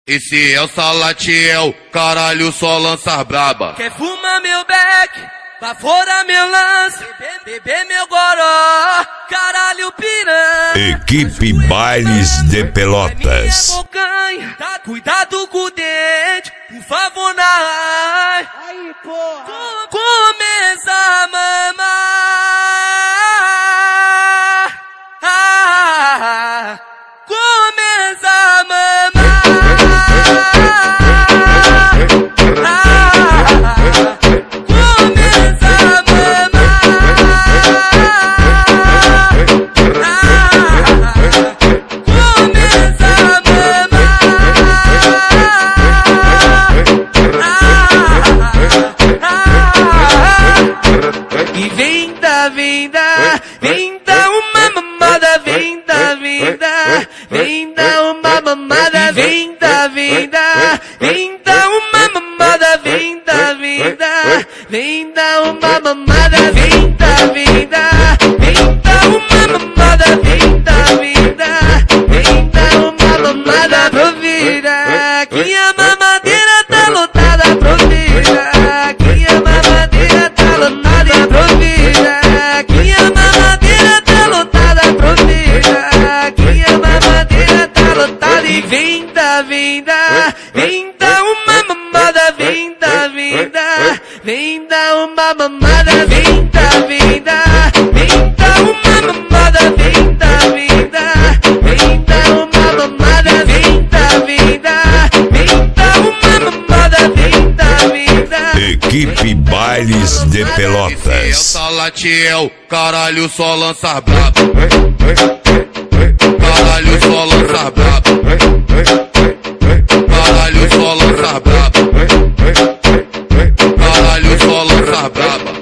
Esse é o Salatiel, caralho, só lança braba. Quer fumar meu beck, bafora meu lance, beber meu goró, caralho piranha. Equipe Bailes de Pelotas. Tá, cuidado com o dente, por favor, na Aí, porra. começa a mamar. Começa a mamar. Começa a mamar. Começa a mamar. E vem da, uma mamada, vem da, uma mamada, vem da, uma mamada, vem da, uma mamada, vem da, uma mamada, vem da, uma mamada, provida, que a mamadeira tá lotada, provida, que a mamadeira tá lotada, provida, que a mamadeira tá lotada, provida, que a mamadeira tá lotada. E vem da, uma mamada, vem da, uma mamada, vem da, uma mamada, vem da, uma mamada, vem da, uma mamada, vem da. Equipe Bailes de Esse é o Pelotas. Salatiel, caralho, só lança braba. Caralho, só lança braba. Caralho, só lança braba. Caralho, só lança braba.